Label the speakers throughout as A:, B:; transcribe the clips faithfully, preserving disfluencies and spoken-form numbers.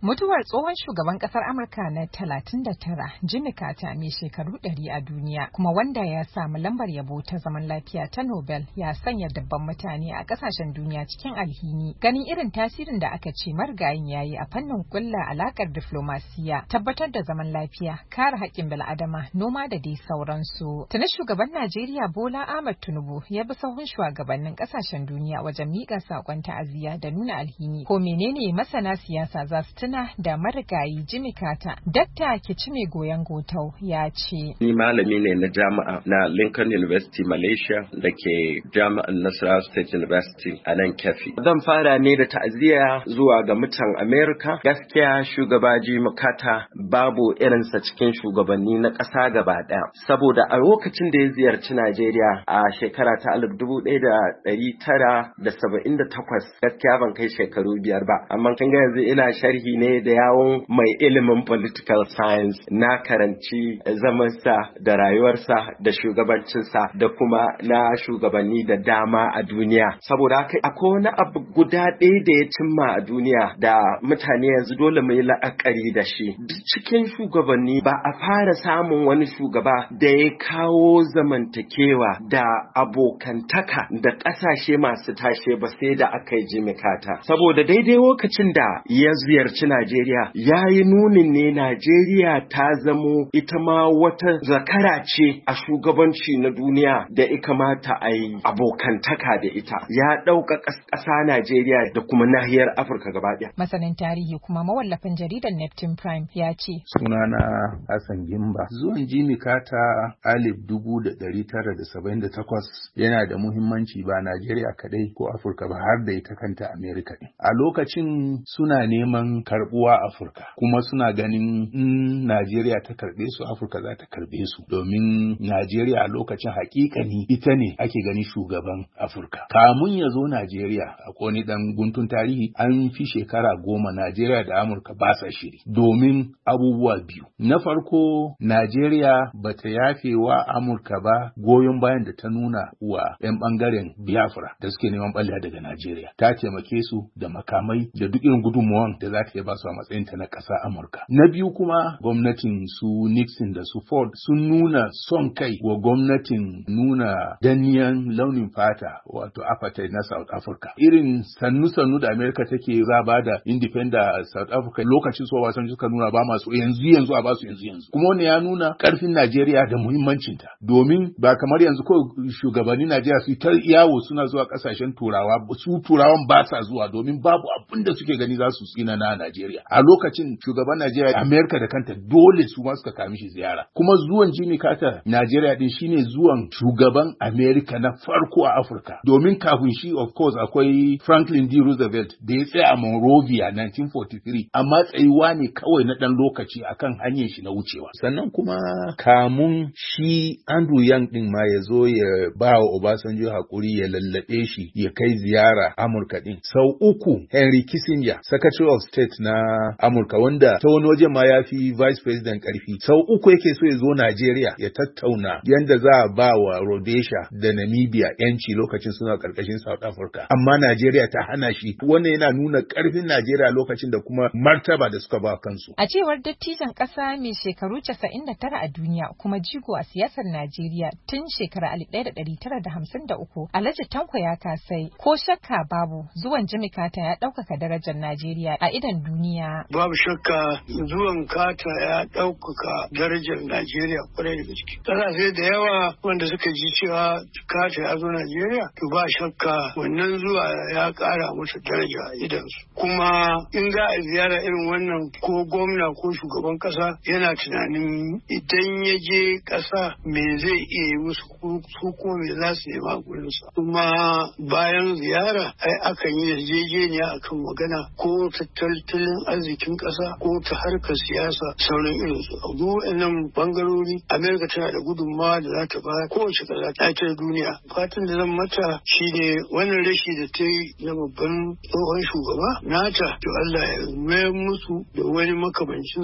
A: Mutuwar tsohon shugaban kasar Amurka na talatin da tara, Jimmy Carter, mai shekaru ɗari a duniya, kuma wanda ya samu lambar yabo ta zaman lafiya ta Nobel, ya sanya dabban mutane a kasashen duniya cikin alhini, ganin irin tasirin da aka ce marigayin yayi a fannin kulla alakar diflomasiya, tabbatar da zaman lafiya, kare haƙƙin bil'adama, noma da dai sauransu. Tuni shugaban Najeriya Bola Ahmed Tinubu ya bi sahun shugabannin kasashen duniya wajen miƙa saƙon ta'aziyya da nuna alhini. Ko menene masana siyasa za su tuna da marigayi Jimmy Carter? Dakta Kicime Goyon Gotau ya ce,
B: Ni malami ne na jami'a na Lincoln University Malaysia da ke jami'an Nasarawa State University a nan Kefi. Zan fara ne da ta'aziyya zuwa ga mutan America. Gaskiya shugaba Jimmy Carter babu irinsa cikin shugabanni na ƙasa gaba ɗaya. Saboda a lokacin da ya ziyarci Najeriya a shekara ta alif dubu ɗaya da ɗari tara da saba'in da takwas, gaskiya ban kai shekaru biyar ba. Amma kan ga yanzu ina sharhi ne da yawon mai ilimin political science, na karanci zamansa da rayuwarsa da shugabancinsa da kuma na shugabanni da dama a duniya. Saboda haka akwai wani abu guda ɗaya da ya cimma a duniya da mutane yanzu dole mu yi la'akari da shi. Duk cikin shugabanni ba a fara samun wani shugaba da ya kawo zamantakewa da abokantaka da ƙasashe masu tashe ba sai da aka yi Jimmy Carter. Saboda daidai lokacin da ya ziyarci Najeriya ya yi nunin ne Najeriya ta zamo ita ma wata zakara ce a shugabanci na duniya da ya kamata a yi abokantaka da ita. Ya ɗauka ƙasa Najeriya da kuma nahiyar Afirka gaba ɗaya.
A: Masanin tarihi kuma mawallafin jaridar Neptune Prime ya ce,
C: Sunana Hassan Gimba. Zuwan Jimmy Carter alif dubu da ɗari tara da saba'in da takwas yana da muhimmanci ba Najeriya kadai ko Afirka ba har da ita kanta Amerika ɗin. A lokacin suna neman karbuwa Afirka, kuma suna ganin in Najeriya ta karbe su Afirka za ta karbe su, domin Najeriya a lokacin hakikani ita ne ake gani shugaban Afirka. Kamun ya zo Najeriya, akwai wani dan guntun tarihi, an fi shekara goma Najeriya da Amurka ba sa shiri domin abubuwa biyu. Na farko, Najeriya bata yafe wa Amurka ba goyon bayan da ta nuna wa 'yan bangaren Biafra da suke neman ɓalla daga Najeriya. Ta taimake su da makamai da duk irin gudunmuwan da za ta ba su a matsayinta na ƙasa Amurka. Na biyu kuma, gwamnatin su Nixon da su Ford sun nuna son kai wa gwamnatin nuna danniyan launin fata, wato apartheid na South Africa. Irin sannu-sannu da Amerika take za ba da independent South Africa lokacin su wasan suka nuna ba masu yanzu yanzu a ba su yanzu yanzu. Kuma wannan ya nuna ƙarfin Najeriya da muhimmancinta, domin ba kamar yanzu ko shugabannin Najeriya su ta yawo suna zuwa ƙasashen Turawa, su Turawan ba sa zuwa domin babu abin da suke gani za su tsina na Najeriya. A lokacin shugaban Najeriya, Amerika da kanta dole su ma suka kami shi ziyara. Kuma zuwan Jimmy Carter Najeriya din shine zuwan shugaban Amerika na farko a Afirka. Domin kafin shi, of course, akwai Franklin D. Roosevelt da ya tsaya a Monrovia nineteen forty-three, amma tsayuwa ne kawai na ɗan lokaci akan hanyar shi na wucewa. Sannan kuma kamun shi Andrew Yang din ma ya zo ya ba wa Obasanjo hakuri ya lallabe shi ya kai ziyara Amurka din. Sau uku Henry Kissinger, Secretary of State na Amurka, wanda ta wani waje ma ya fi Vice President karfi, sau uku yake so ya zo Najeriya ya tattauna yanda za a ba wa Rhodesia da Namibia yanci lokacin suna karkashin South Africa. Amma Najeriya ta hana shi. Wannan yana nuna karfin Najeriya lokacin da kuma martaba da suka ba kansu.
A: A cewar dattijan ƙasa mai shekaru casa'in da tara a duniya kuma jigo a siyasar Najeriya tun shekarar alif ɗaya da ɗari tara da hamsin da uku, Alhaji Tanko ya kasai, ko shakka babu zuwan Jimmy Carter ya ɗaukaka darajar Najeriya a idon duniya.
D: Babu shakka zuwan Carter ya ɗaukaka darajar Najeriya kwarai da gaske. Ƙasashe da yawa wanda suka ji cewa Carter ya zo Najeriya, to ba shakka wannan zuwa ya ƙara masa daraja a idonsu. Kuma in za a ziyara irin wannan, ko gwamna ko shugaban ƙasa yana tunanin idan ya je ƙasa me zai iya yi musu, su ko me za su nema gurinsa. Kuma bayan ziyara ai akan yi yarjejeniya akan magana ko tattalin arzikin ƙasa ko ta harkar siyasa, sauran irinsu. A waɗannan bangarori Amerika tana da gudunmawa da za ta ba kowace ƙasa ta ta duniya. Fatan da zan mata shine wannan rashi da ta yi na babban tsohon shugaba nata, to Allah ya mayar musu da wani makamancinsa a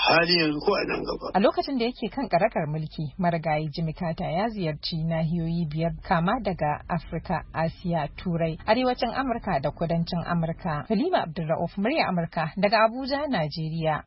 D: hali yanzu ko a nan gaba.
A: A lokacin da yake kan karagar mulki, marigayi Jimmy Carter ya ziyarci nahiyoyi biyar kama daga Afirka, Asiya, Turai, Arewacin Amurka da Kudancin Amurka. Halima Abdulra'uf, murya Amurka daga Abuja, Najeriya.